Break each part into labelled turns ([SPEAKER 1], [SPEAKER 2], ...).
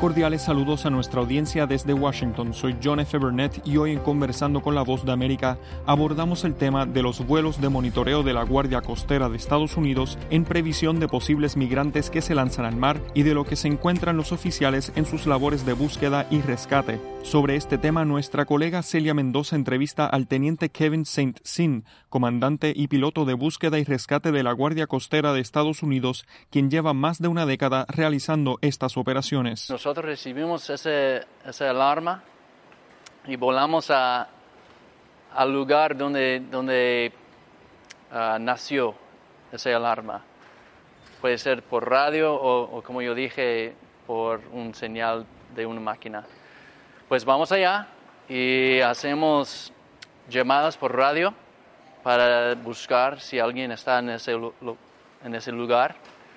[SPEAKER 1] Cordiales saludos a nuestra audiencia desde Washington. Soy John F. Burnett y hoy en Conversando con la Voz de América abordamos el tema de los vuelos de monitoreo de la Guardia Costera de Estados Unidos en previsión de posibles migrantes que se lanzan al mar y de lo que se encuentran los oficiales en sus labores de búsqueda y rescate. Sobre este tema, nuestra colega Celia Mendoza entrevista al teniente Kevin St. Cyr, comandante y piloto de búsqueda y rescate de la Guardia Costera de Estados Unidos, quien lleva más de una década realizando estas operaciones.
[SPEAKER 2] Nosotros recibimos esa alarma y volamos al lugar donde nació esa alarma. Puede ser por radio o como yo dije, por un señal de una máquina. Pues vamos allá y hacemos llamadas por radio para buscar si alguien está en ese lugar.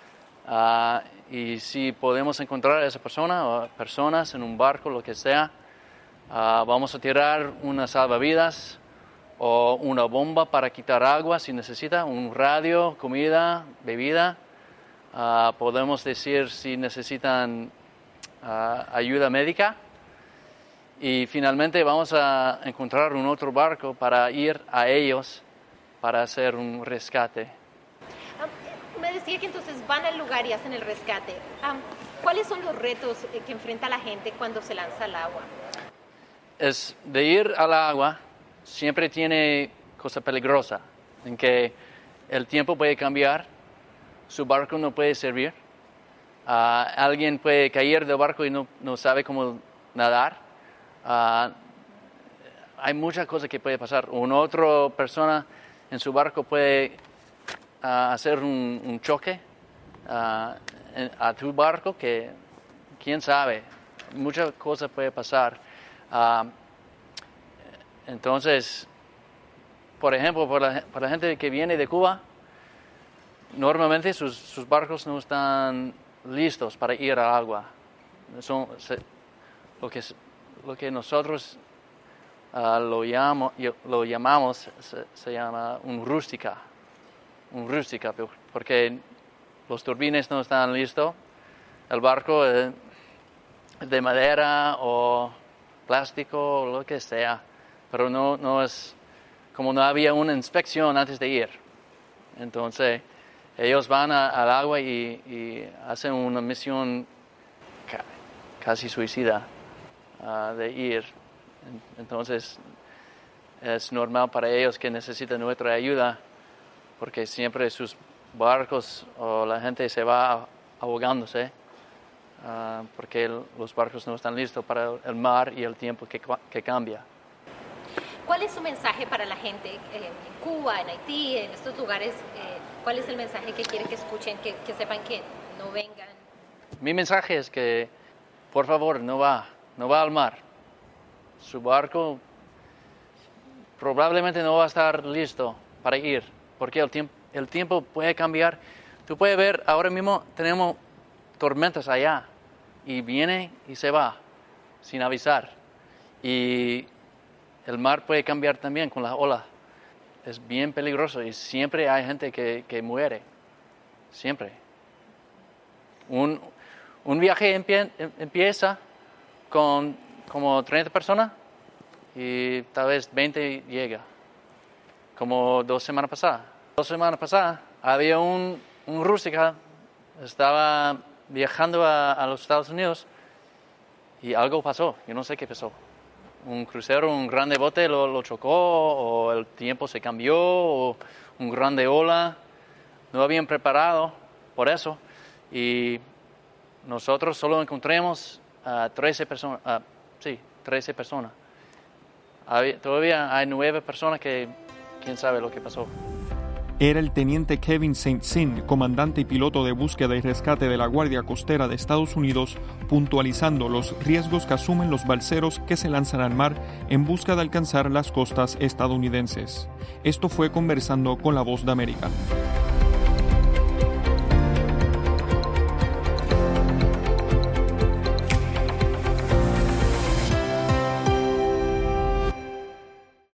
[SPEAKER 2] Y si podemos encontrar a esa persona o personas en un barco, lo que sea, vamos a tirar una salvavidas o una bomba para quitar agua si necesita, un radio, comida, bebida. Podemos decir si necesitan ayuda médica. Y finalmente vamos a encontrar un otro barco para ir a ellos para hacer un rescate.
[SPEAKER 3] Me decía que entonces van al lugar y hacen el rescate. ¿Cuáles son los retos que enfrenta la gente cuando se lanza al agua?
[SPEAKER 2] Es de ir al agua, siempre tiene cosa peligrosa, en que el tiempo puede cambiar, su barco no puede servir, alguien puede caer del barco y no sabe cómo nadar. Hay muchas cosas que puede pasar. Una otra persona en su barco puede hacer un choque a tu barco, que quién sabe, muchas cosas puede pasar. Entonces, por ejemplo, para la gente que viene de Cuba, normalmente sus barcos no están listos para ir al agua. Lo que nosotros lo llamamos se llama un rústica, porque los turbines no están listos, el barco es de madera o plástico o lo que sea, pero no es, como no había una inspección antes de ir. Entonces ellos van al agua y hacen una misión casi suicida de ir. Entonces es normal para ellos que necesiten nuestra ayuda, porque siempre sus barcos o la gente se va ahogándose, porque los barcos no están listos para el mar y el tiempo que cambia.
[SPEAKER 3] ¿Cuál es su mensaje para la gente en Cuba, en Haití, en estos lugares? ¿Cuál es el mensaje que quiere que escuchen, que sepan que no vengan?
[SPEAKER 2] Mi mensaje es que, por favor, no va al mar. Su barco probablemente no va a estar listo para ir, porque el tiempo puede cambiar. Tú puedes ver, ahora mismo tenemos tormentas allá, y viene y se va, sin avisar. Y el mar puede cambiar también con las olas. Es bien peligroso y siempre hay gente que muere, siempre. Un viaje empieza con como 30 personas y tal vez 20 llega, como 2 semanas pasadas. 2 semanas pasadas había un rústica, estaba viajando a los Estados Unidos y algo pasó, yo no sé qué pasó. Un crucero, un grande bote lo chocó, o el tiempo se cambió, o un grande ola. No habían preparado por eso y nosotros solo encontramos 13 personas. 13 personas. Todavía hay 9 personas que quién sabe lo que pasó.
[SPEAKER 1] Era el teniente Kevin St. Cyr, comandante y piloto de búsqueda y rescate de la Guardia Costera de Estados Unidos, puntualizando los riesgos que asumen los balseros que se lanzan al mar en busca de alcanzar las costas estadounidenses. Esto fue Conversando con la Voz de América.